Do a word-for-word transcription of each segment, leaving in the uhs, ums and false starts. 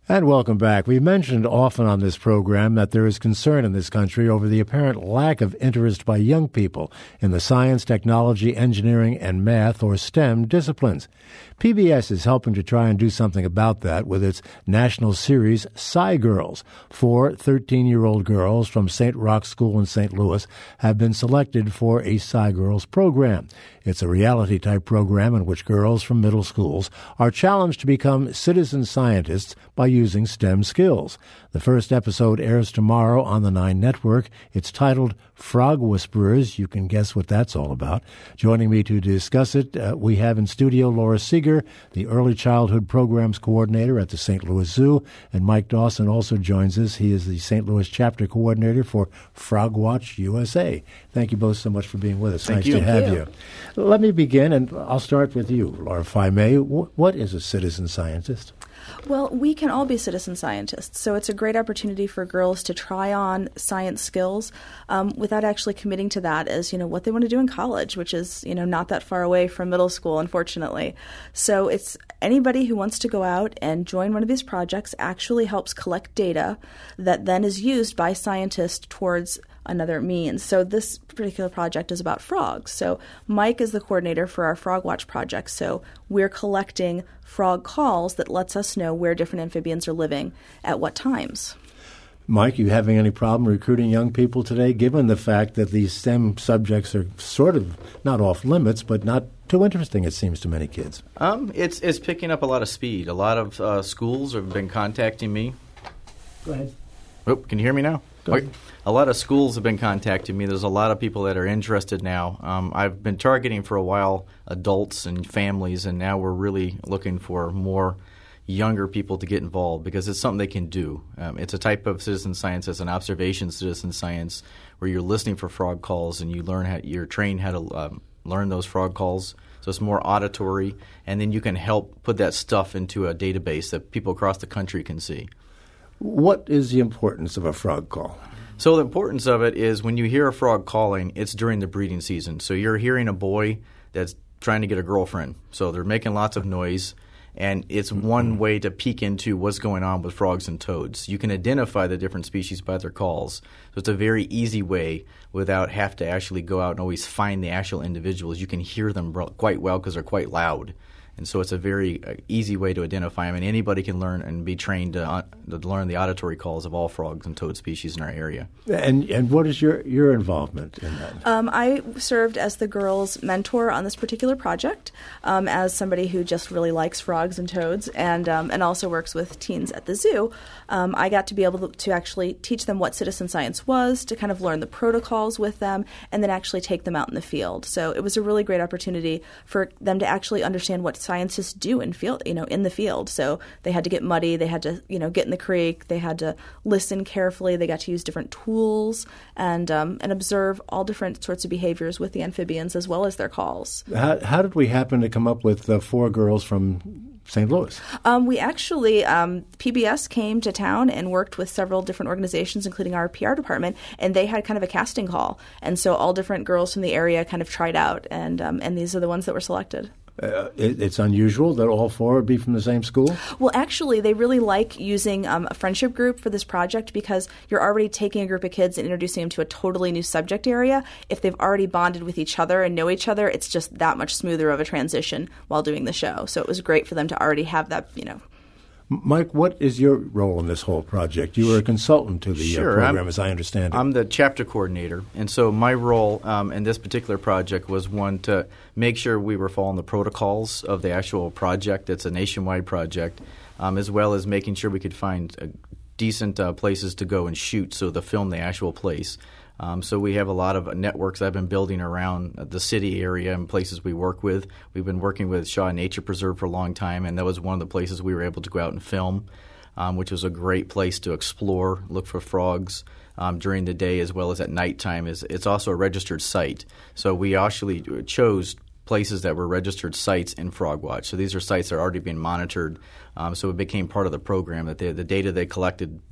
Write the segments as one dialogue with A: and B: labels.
A: And welcome back. We've mentioned often on this program that there is concern in this country over the apparent lack of interest by young people in the science, technology, engineering, and math, or STEM, disciplines. P B S is helping to try and do something about that with its national series, Sci-Girls. Four thirteen-year-old girls from Saint Roch School in Saint Louis have been selected for a Sci-Girls program. It's a reality-type program in which girls from middle schools are challenged to become citizen scientists by using STEM skills. The first episode airs tomorrow on the Nine Network. It's titled Frog Whisperers. You can guess what that's all about. Joining me to discuss it, uh, we have in studio Laura Seeger, the Early Childhood Programs Coordinator at the Saint Louis Zoo, and Mike Dawson also joins us. He is the Saint Louis Chapter Coordinator for Frog Watch U S A. Thank you both so much for being with us.
B: Thank
A: nice
B: you.
A: to have
B: Thank
A: you. you. Let me begin, and I'll start with you, Laura, if I may. What is a citizen scientist?
C: Well, we can all be citizen scientists, so it's a great opportunity for girls to try on science skills um, without actually committing to that as, you know, what they want to do in college, which is, you know, not that far away from middle school, unfortunately. So it's anybody who wants to go out and join one of these projects actually helps collect data that then is used by scientists towards another means. So this particular project is about frogs. So Mike is the coordinator for our Frog Watch project. So we're collecting frog calls that lets us know where different amphibians are living at what times.
A: Mike, you having any problem recruiting young people today, given the fact that these STEM subjects are sort of not off limits, but not too interesting, it seems, to many kids?
B: Um, it's it's picking up a lot of speed. A lot of uh, schools have been contacting me.
A: Go ahead.
B: Oh, can you hear me now? Okay. A lot of schools have been contacting me. There's a lot of people that are interested now. Um, I've been targeting for a while adults and families, and now we're really looking for more younger people to get involved because it's something they can do. Um, it's a type of citizen science, it's an observation citizen science where you're listening for frog calls and you learn how you're trained how to um, learn those frog calls. So it's more auditory, and then you can help put that stuff into a database that people across the country can see.
A: What is the importance of a frog call?
B: So the importance of it is when you hear a frog calling, it's during the breeding season. So you're hearing a boy that's trying to get a girlfriend. So they're making lots of noise, and it's mm-hmm. one way to peek into what's going on with frogs and toads. You can identify the different species by their calls. So it's a very easy way without have to actually go out and always find the actual individuals. You can hear them quite well because they're quite loud. And so it's a very uh, easy way to identify them, and anybody can learn and be trained to, uh, to learn the auditory calls of all frogs and toad species in our area.
A: And and what is your, your involvement in that?
C: Um, I served as the girls' mentor on this particular project, um, as somebody who just really likes frogs and toads, and um, and also works with teens at the zoo. Um, I got to be able to, to actually teach them what citizen science was, to kind of learn the protocols with them, and then actually take them out in the field. So it was a really great opportunity for them to actually understand what scientists do in field, you know, in the field. So they had to get muddy, they had to, you know, get in the creek, they had to listen carefully, they got to use different tools and um, and observe all different sorts of behaviors with the amphibians as well as their calls.
A: How, how did we happen to come up with uh, four girls from Saint Louis?
C: Um, we actually, um, P B S came to town and worked with several different organizations, including our P R department, and they had kind of a casting call. And so all different girls from the area kind of tried out, and um, and these are the ones that were selected.
A: Uh, it, it's unusual that all four would be from the same school?
C: Well, actually, they really like using um, a friendship group for this project because you're already taking a group of kids and introducing them to a totally new subject area. If they've already bonded with each other and know each other, it's just that much smoother of a transition while doing the show. So it was great for them to already have that, you know.
A: Mike, what is your role in this whole project? You were a consultant to the
B: sure,
A: uh, program,
B: I'm,
A: as I understand it.
B: I'm the chapter coordinator, and so my role um, in this particular project was one to make sure we were following the protocols of the actual project. It's a nationwide project, um, as well as making sure we could find uh, decent uh, places to go and shoot, so to film the actual place. Um, so we have a lot of networks I've been building around the city area and places we work with. We've been working with Shaw Nature Preserve for a long time, and that was one of the places we were able to go out and film, um, which was a great place to explore, look for frogs um, during the day as well as at nighttime. It's, it's also a registered site. So we actually chose places that were registered sites in Frog Watch. So these are sites that are already being monitored. Um, so it became part of the program that they, the data they collected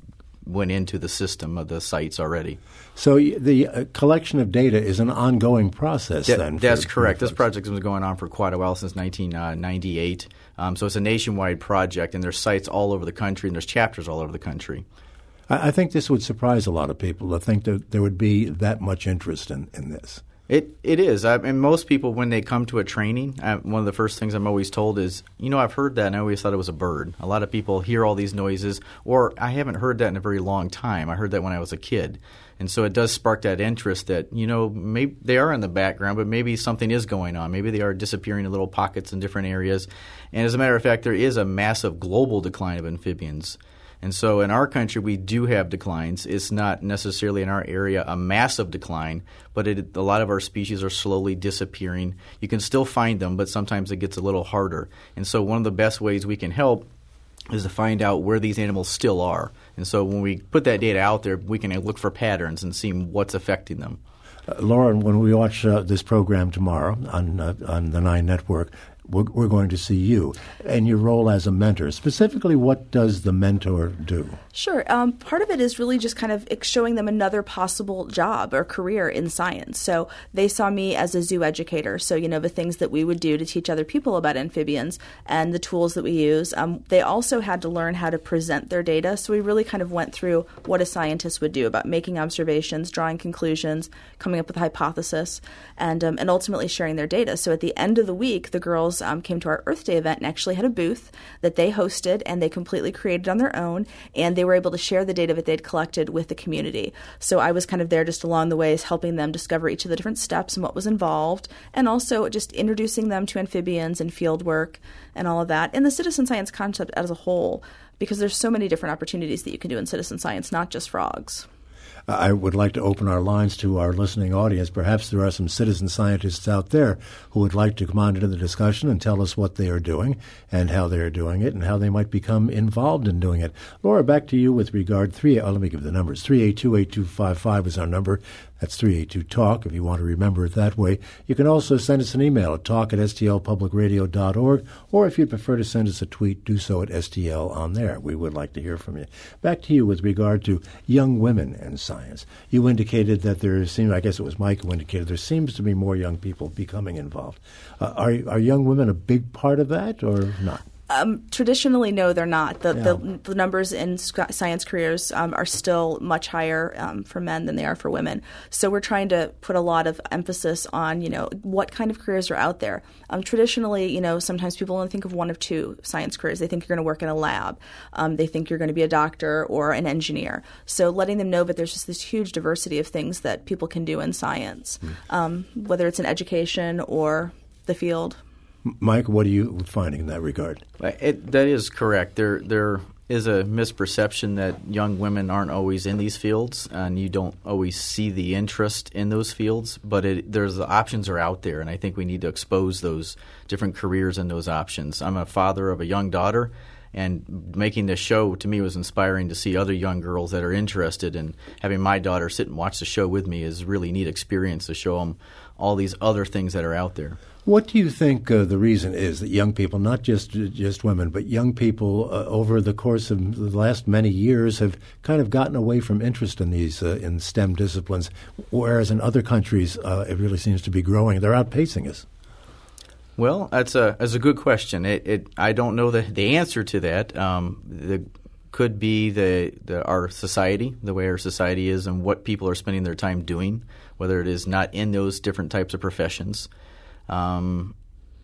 B: went into the system of the sites already.
A: So the uh, collection of data is an ongoing process
B: that,
A: then?
B: That's
A: for,
B: correct.
A: for
B: this project has been going on for quite a while, since nineteen ninety-eight. Um, so it's a nationwide project, and there's sites all over the country, and there's chapters all over the country.
A: I, I think this would surprise a lot of people to think that there would be that much interest in, in this.
B: It It is. I mean, most people, when they come to a training, uh, one of the first things I'm always told is, you know, I've heard that and I always thought it was a bird. A lot of people hear all these noises, or I haven't heard that in a very long time. I heard that when I was a kid. And so it does spark that interest that, you know, maybe they are in the background, but maybe something is going on. Maybe they are disappearing in little pockets in different areas. And as a matter of fact, there is a massive global decline of amphibians. And so in our country, we do have declines. It's not necessarily in our area a massive decline, but it, a lot of our species are slowly disappearing. You can still find them, but sometimes it gets a little harder. And so one of the best ways we can help is to find out where these animals still are. And so when we put that data out there, we can look for patterns and see what's affecting them.
A: Uh, Lauren, when we watch uh, this program tomorrow on uh, on the Nine Network, we're, we're going to see you and your role as a mentor. Specifically, what does the mentor do?
C: Sure. Um, part of it is really just kind of showing them another possible job or career in science. So they saw me as a zoo educator. So, you know, the things that we would do to teach other people about amphibians and the tools that we use. Um, they also had to learn how to present their data. So we really kind of went through what a scientist would do about making observations, drawing conclusions, coming up with a hypothesis, and um, and ultimately sharing their data. So at the end of the week, the girls um, came to our Earth Day event and actually had a booth that they hosted and they completely created on their own. And they were able to share the data that they'd collected with the community. So I was kind of there just along the ways, helping them discover each of the different steps and what was involved, and also just introducing them to amphibians and field work and all of that, and the citizen science concept as a whole, because there's so many different opportunities that you can do in citizen science, not just frogs.
A: I would like to open our lines to our listening audience. Perhaps there are some citizen scientists out there who would like to come on into the discussion and tell us what they are doing and how they are doing it and how they might become involved in doing it. Laura, back to you with regard three. Oh, let me give the numbers. three eight two, eight two five five is our number. That's three eight two talk if you want to remember it that way. You can also send us an email at talk at s t l public radio dot org, or if you'd prefer to send us a tweet, do so at S T L on there. We would like to hear from you. Back to you with regard to young women and science. You indicated that there seemed, I guess it was Mike who indicated, there seems to be more young people becoming involved. Uh, are, are young women a big part of that or not?
C: Um, traditionally, no, they're not. The,
A: Yeah.
C: the, the numbers in sc- science careers um, are still much higher um, for men than they are for women. So we're trying to put a lot of emphasis on, you know, what kind of careers are out there. Um, traditionally, you know, sometimes people only think of one of two science careers. They think you're going to work in a lab. Um, they think you're going to be a doctor or an engineer. So letting them know that there's just this huge diversity of things that people can do in science, mm. um, whether it's in education or the field.
A: Mike, what are you finding in that regard?
B: It, that is correct. There, there is a misperception that young women aren't always in these fields, and you don't always see the interest in those fields. But it, there's the options are out there, and I think we need to expose those different careers and those options. I'm a father of a young daughter, and making this show to me was inspiring to see other young girls that are interested. And having my daughter sit and watch the show with me is a really neat experience to show them all these other things that are out there.
A: What do you think uh, the reason is that young people, not just just women, but young people uh, over the course of the last many years have kind of gotten away from interest in these uh, in STEM disciplines, whereas in other countries uh, it really seems to be growing? They're outpacing us.
B: Well, that's a that's a good question. It, it I don't know the the answer to that. Um, the could be the, the our society, the way our society is, and what people are spending their time doing, whether it is not in those different types of professions. Um,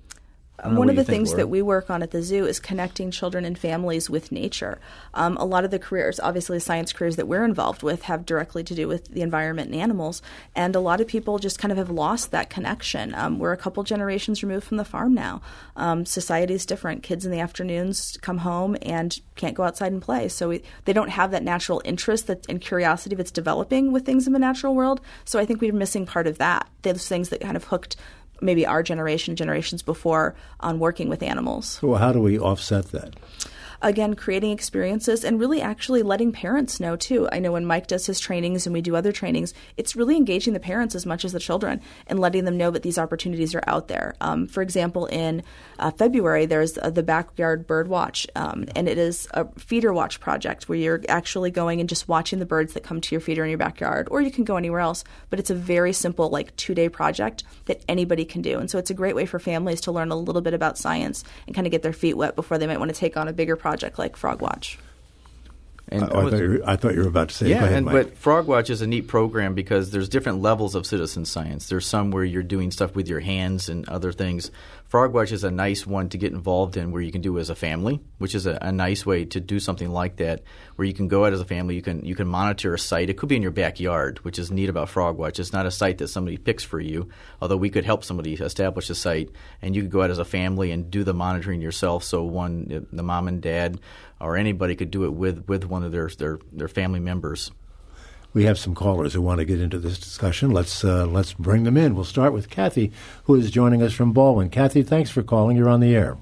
C: One of the things think, that we work on at the zoo is connecting children and families with nature. Um, a lot of the careers, obviously the science careers that we're involved with, have directly to do with the environment and animals, and a lot of people just kind of have lost that connection. Um, we're a couple generations removed from the farm now. Um, society is different. Kids in the afternoons come home and can't go outside and play, so we, they don't have that natural interest that, and curiosity that's developing with things in the natural world. So I think we're missing part of that, those things that kind of hooked maybe our generation, generations before, on working with animals.
A: Well, how do we offset that?
C: again, creating experiences and really actually letting parents know too. I know when Mike does his trainings and we do other trainings, it's really engaging the parents as much as the children and letting them know that these opportunities are out there. Um, for example, in uh, February, there's uh, the Backyard Bird Watch, um, and it is a feeder watch project where you're actually going and just watching the birds that come to your feeder in your backyard, or you can go anywhere else. But it's a very simple, like two-day project that anybody can do. And so it's a great way for families to learn a little bit about science and kind of get their feet wet before they might want to take on a bigger project like Frog Watch.
A: And uh, I, thought you were, I thought you were about to say,
B: yeah,
A: go ahead,
B: and,
A: Mike.
B: But Frog Watch is a neat program because there's different levels of citizen science. There's some where you're doing stuff with your hands and other things. Frog Watch is a nice one to get involved in where you can do as a family, which is a, a nice way to do something like that, where you can go out as a family. You can you can monitor a site. It could be in your backyard, which is neat about Frog Watch. It's not a site that somebody picks for you, although we could help somebody establish a site, and you could go out as a family and do the monitoring yourself. So one, the mom and dad or anybody could do it with, with one of their, their, their family members.
A: We have some callers who want to get into this discussion. Let's uh, let's bring them in. We'll start with Kathy, who is joining us from Baldwin. Kathy, thanks for calling. You're on the air.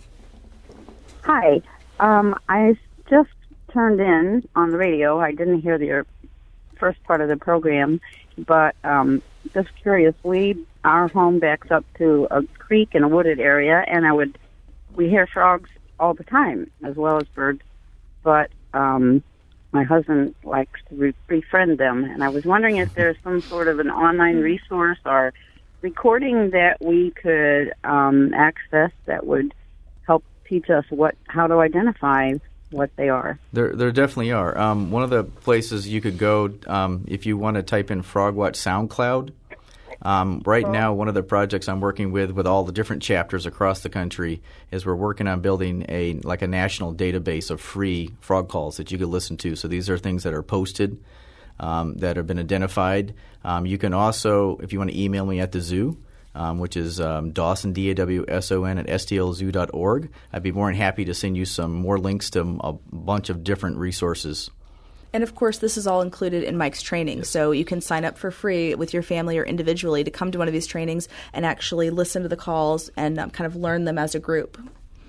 D: Hi. Um, I just turned in on the radio. I didn't hear the first part of the program, but um, just curious. We our home backs up to a creek in a wooded area, and I would we hear frogs all the time, as well as birds, but um, my husband likes to re- befriend them, and I was wondering if there's some sort of an online resource or recording that we could um, access that would help teach us what how to identify what they are.
B: There, there definitely are. Um, one of the places you could go um, if you want to type in Frogwatch SoundCloud. Um, right oh. now, one of the projects I'm working with with all the different chapters across the country is we're working on building a like a national database of free frog calls that you could listen to. So these are things that are posted um, that have been identified. Um, you can also, if you want to email me at the zoo, um, which is um, Dawson, D A W S O N, at S T L zoo dot org, I'd be more than happy to send you some more links to a bunch of different resources.
C: And, of course, this is all included in Mike's training. Yes. So you can sign up for free with your family or individually to come to one of these trainings and actually listen to the calls and um, kind of learn them as a group.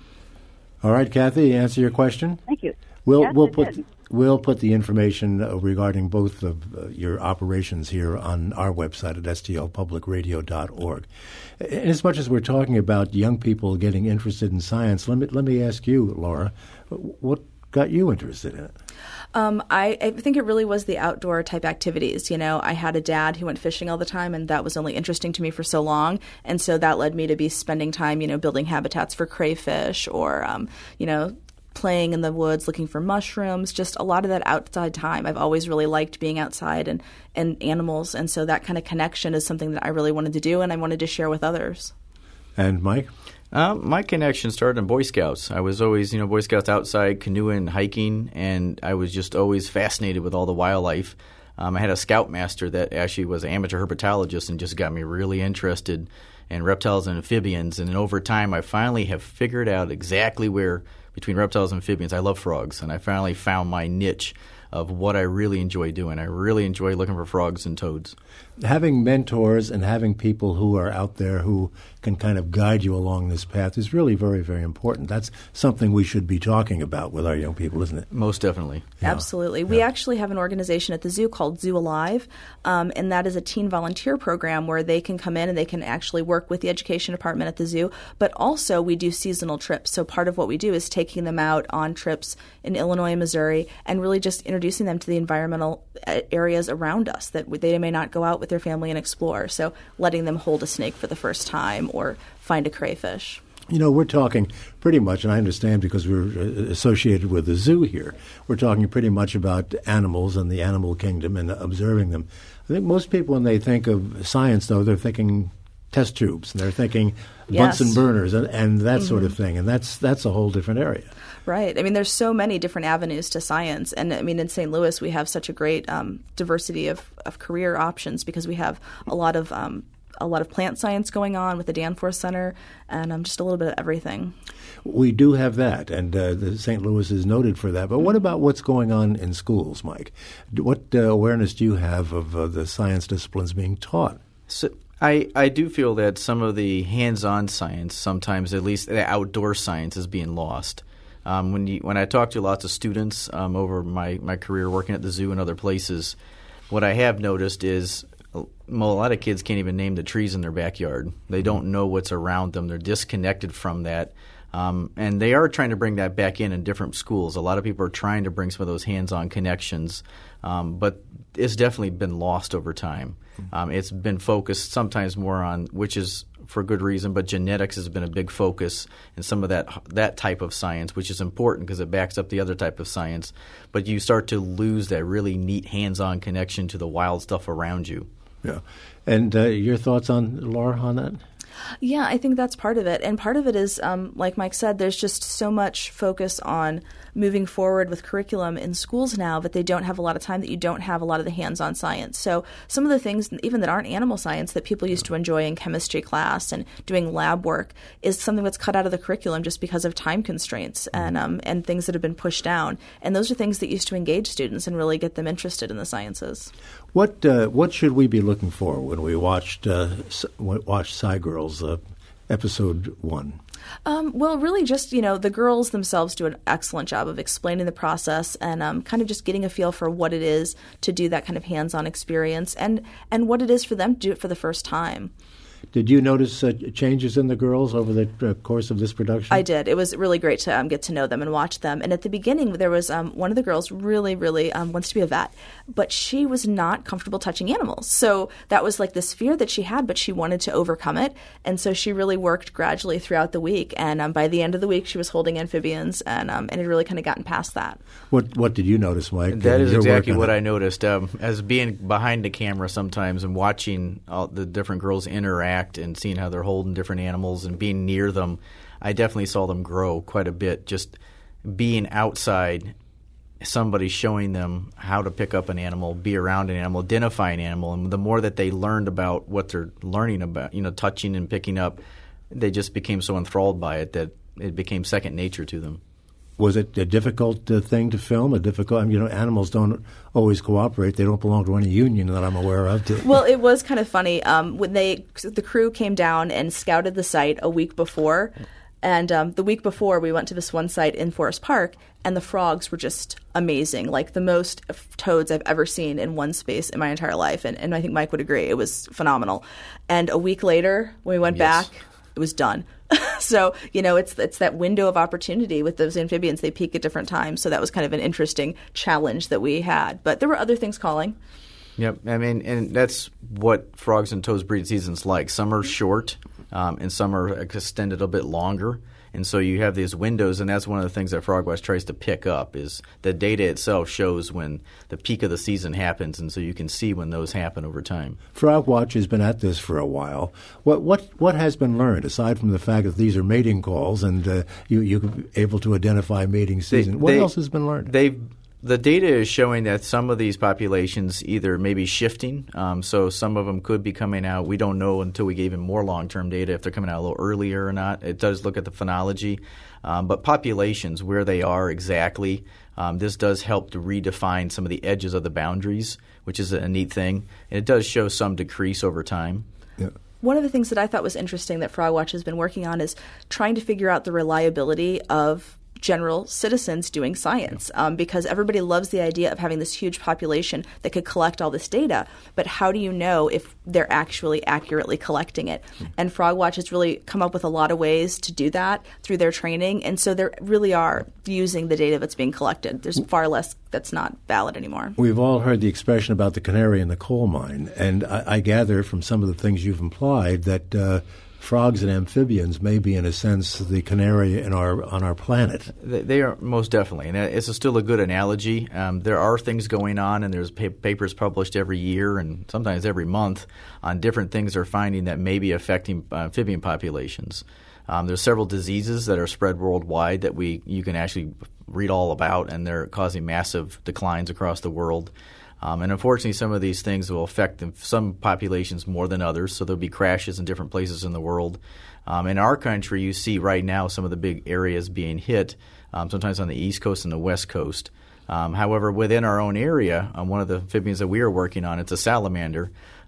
A: All right, Kathy, answer your question?
D: Thank you.
A: We'll,
D: yes,
A: we'll, put, we'll put the information uh, regarding both of uh, your operations here on our website at S T L public radio dot org. And as much as we're talking about young people getting interested in science, let me, let me ask you, Laura, what got you interested in it?
C: Um, I, I think it really was the outdoor type activities. You know, I had a dad who went fishing all the time, and that was only interesting to me for so long. And so that led me to be spending time, you know, building habitats for crayfish or, um, you know, playing in the woods, looking for mushrooms, just a lot of that outside time. I've always really liked being outside and, and animals. And so that kind of connection is something that I really wanted to do, and I wanted to share with others.
A: And Mike?
B: Uh, my connection started in Boy Scouts. I was always, you know, Boy Scouts outside canoeing, hiking, and I was just always fascinated with all the wildlife. Um, I had a scoutmaster that actually was an amateur herpetologist and just got me really interested in reptiles and amphibians. And then over time, I finally have figured out exactly where between reptiles and amphibians I love frogs, and I finally found my niche of what I really enjoy doing. I really enjoy looking for frogs and toads.
A: Having mentors and having people who are out there who can kind of guide you along this path is really very, very important. That's something we should be talking about with our young people, isn't it?
B: Most definitely.
C: Yeah. Absolutely. Yeah. We actually have an organization at the zoo called Zoo Alive, um, and that is a teen volunteer program where they can come in and they can actually work with the education department at the zoo, but also we do seasonal trips. So part of what we do is taking them out on trips in Illinois and Missouri and really just introducing them to the environmental areas around us that they may not go out with their family and explore. So letting them hold a snake for the first time or find a crayfish.
A: You know, we're talking pretty much, and I understand because we're associated with the zoo here, we're talking pretty much about animals and the animal kingdom and observing them. I think most people, when they think of science, though, they're thinking test tubes, and they're thinking
C: yes.
A: Bunsen burners and, and that
C: mm-hmm.
A: sort of thing, and that's that's a whole different area.
C: Right. I mean, there's so many different avenues to science. And, I mean, in Saint Louis, we have such a great um, diversity of, of career options because we have a lot of um, a lot of plant science going on with the Danforth Center and um, just a little bit of everything.
A: We do have that, and uh, the Saint Louis is noted for that. But what about what's going on in schools, Mike? What uh, awareness do you have of uh, the science disciplines being taught?
B: So I, I do feel that some of the hands-on science, sometimes at least the outdoor science, is being lost. Um, when you, when I talk to lots of students um, over my, my career working at the zoo and other places, what I have noticed is a lot of kids can't even name the trees in their backyard. They don't know what's around them. They're disconnected from that. Um, and they are trying to bring that back in in different schools. A lot of people are trying to bring some of those hands-on connections, um, but it's definitely been lost over time. Um, it's been focused sometimes more on, which is for good reason, but genetics has been a big focus in some of that that type of science, which is important because it backs up the other type of science. But you start to lose that really neat hands-on connection to the wild stuff around you.
A: Yeah. And uh, your thoughts on, Laura, on that?
C: Yeah, I think that's part of it. And part of it is, um, like Mike said, there's just so much focus on moving forward with curriculum in schools now, but they don't have a lot of time that you don't have a lot of the hands-on science. So some of the things, even that aren't animal science, that people used to enjoy in chemistry class and doing lab work is something that's cut out of the curriculum just because of time constraints and um, and things that have been pushed down. And those are things that used to engage students and really get them interested in the sciences.
A: What uh, what should we be looking for when we watched uh, watched Scigirls uh, episode one?
C: Um, well, really just, you know, the girls themselves do an excellent job of explaining the process and um, kind of just getting a feel for what it is to do that kind of hands-on experience and, and what it is for them to do it for the first time.
A: Did you notice uh, changes in the girls over the uh, course of this production?
C: I did. It was really great to um, get to know them and watch them. And at the beginning, there was um, one of the girls really, really um, wants to be a vet, but she was not comfortable touching animals. So that was like this fear that she had, but she wanted to overcome it. And so she really worked gradually throughout the week. And um, by the end of the week, she was holding amphibians and um, and had really kind of gotten past that.
A: What What did you notice, Mike?
B: That is exactly what I noticed. Um, as being behind the camera sometimes and watching all the different girls interact and seeing how they're holding different animals and being near them, I definitely saw them grow quite a bit. Just being outside, somebody showing them how to pick up an animal, be around an animal, identify an animal, and the more that they learned about what they're learning about, you know, touching and picking up, they just became so enthralled by it that it became second nature to them.
A: Was it a difficult uh, thing to film? A difficult, I mean, you know, animals don't always cooperate. They don't belong to any union that I'm aware of. To
C: well, it was kind of funny um, when they the crew came down and scouted the site a week before, and um, the week before we went to this one site in Forest Park, and the frogs were just amazing, like the most toads I've ever seen in one space in my entire life, and, and I think Mike would agree. It was phenomenal. And a week later, when we went
B: yes.
C: back, it was done. So, you know, it's it's that window of opportunity with those amphibians. They peak at different times. So that was kind of an interesting challenge that we had. But there were other things calling.
B: Yep. I mean, and that's what frogs and toads breeding season's like. Some are short um, and some are extended a bit longer. And so you have these windows, and that's one of the things that FrogWatch tries to pick up is the data itself shows when the peak of the season happens, and so you can see when those happen over time.
A: FrogWatch has been at this for a while. What what what has been learned, aside from the fact that these are mating calls and uh, you, you're able to identify mating season? They, what
B: they,
A: else has been learned?
B: They've The data is showing that some of these populations either may be shifting, um, so some of them could be coming out. We don't know until we get even more long-term data if they're coming out a little earlier or not. It does look at the phenology. Um, but populations, where they are exactly, um, this does help to redefine some of the edges of the boundaries, which is a neat thing. And it does show some decrease over time.
A: Yeah.
C: One of the things that I thought was interesting that FrogWatch has been working on is trying to figure out the reliability of general citizens doing science um, because everybody loves the idea of having this huge population that could collect all this data. But how do you know if they're actually accurately collecting it? And FrogWatch has really come up with a lot of ways to do that through their training. And so they really are using the data that's being collected. There's far less that's not valid anymore.
A: We've all heard the expression about the canary in the coal mine. And I, I gather from some of the things you've implied that uh, frogs and amphibians may be, in a sense, the canary in our on our planet.
B: They are most definitely, and it's a still a good analogy. Um, there are things going on, and there's pa- papers published every year and sometimes every month on different things they're finding that may be affecting uh, amphibian populations. Um, there's several diseases that are spread worldwide that we you can actually read all about, and they're causing massive declines across the world. Um, and unfortunately, some of these things will affect some populations more than others, so there'll be crashes in different places in the world. Um, in our country, you see right now some of the big areas being hit, um, sometimes on the East Coast and the West Coast. Um, however, within our own area, um, one of the amphibians that we are working on, it's a salamander.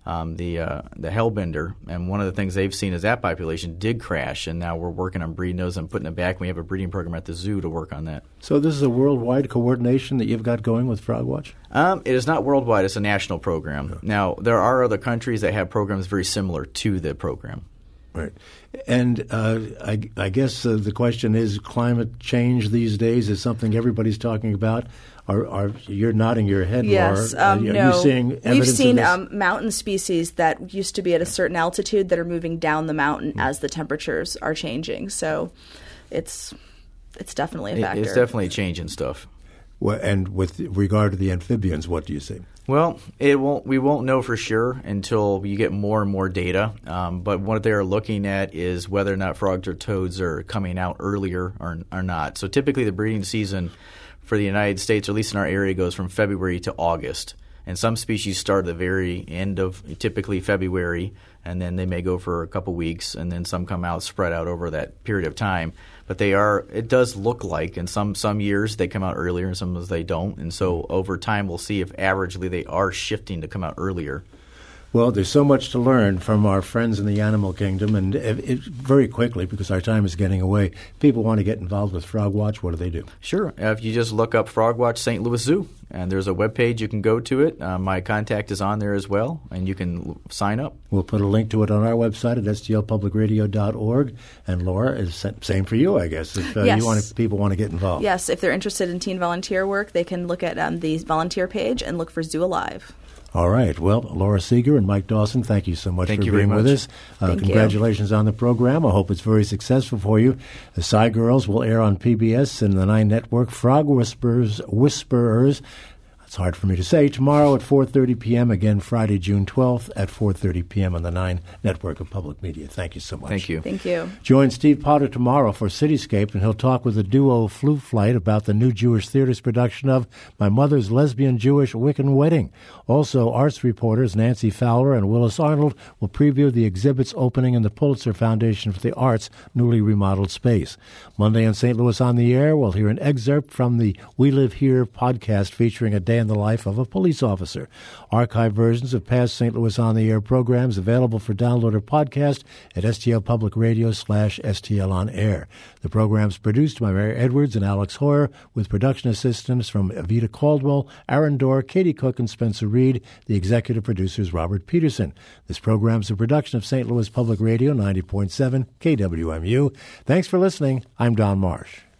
B: um, the uh, the Hellbender, and one of the things they've seen is that population did crash, and now we're working on breeding those and putting it back. We have a breeding program at the zoo to work on that.
A: So this is a worldwide coordination that you've got going with Frogwatch?
B: Um, it is not worldwide. It's a national program. Yeah. Now, there are other countries that have programs very similar to the program.
A: Right. And uh, I, I guess uh, the question is, climate change these days is something everybody's talking about. Are, are you're nodding your head,
C: yes,
A: Laura?
C: Um,
A: are
C: no.
A: you seeing evidence
C: We've seen
A: of
C: um, mountain species that used to be at a certain altitude that are moving down the mountain mm. as the temperatures are changing. So it's it's definitely a factor.
B: It's definitely changing stuff.
A: Well, and with regard to the amphibians, what do you see?
B: Well, it won't. We won't know for sure until you get more and more data. Um, but what they are looking at is whether or not frogs or toads are coming out earlier or, or not. So typically, the breeding season for the United States, or at least in our area, goes from February to August. And some species start at the very end of typically February, and then they may go for a couple weeks, and then some come out spread out over that period of time. But they are. It does look like in some some years they come out earlier, and some they don't. And so over time, we'll see if averagely they are shifting to come out earlier.
A: Well, there's so much to learn from our friends in the animal kingdom, and it, it, very quickly, because our time is getting away, people want to get involved with Frogwatch. What do they do?
B: Sure. If you just look up Frogwatch Saint Louis Zoo, and there's a web page you can go to it. Uh, my contact is on there as well, and you can l- sign up.
A: We'll put a link to it on our website at s t l public radio dot org. And Laura, is same for you, I guess. If uh,
C: yes.
A: you want to, people want to get involved.
C: Yes, if they're interested in teen volunteer work, they can look at um, the volunteer page and look for Zoo Alive.
A: All right. Well, Laura Seeger and Mike Dawson, thank you so much
B: thank
A: for
B: you
A: being
B: very
A: with
B: much.
A: us. Uh,
C: thank
A: congratulations
C: you.
A: on the program. I hope it's very successful for you. The Psy Girls will air on P B S and the Nine Network. Frog Whisperers, Whisperers. It's hard for me to say. Tomorrow at four thirty p.m., again Friday, June twelfth at four thirty p.m. on the Nine Network of Public Media. Thank you so much.
B: Thank you.
C: Thank you.
A: Join Steve Potter tomorrow for Cityscape, and he'll talk with the duo Flu Flight about the new Jewish Theater's production of My Mother's Lesbian Jewish Wiccan Wedding. Also, arts reporters Nancy Fowler and Willis Arnold will preview the exhibit's opening in the Pulitzer Foundation for the Arts' newly remodeled space. Monday in Saint Louis on the Air, we'll hear an excerpt from the We Live Here podcast featuring a day in the life of a police officer. Archive versions of past Saint Louis on the Air programs available for download or podcast at S T L Public Radio slash S T L On Air. The program's produced by Mary Edwards and Alex Hoyer with production assistance from Evita Caldwell, Aaron Dorr, Katie Cook, and Spencer Reed. The executive producer is Robert Peterson. This program's a production of Saint Louis Public Radio ninety point seven K W M U. Thanks for listening. I'm Don Marsh.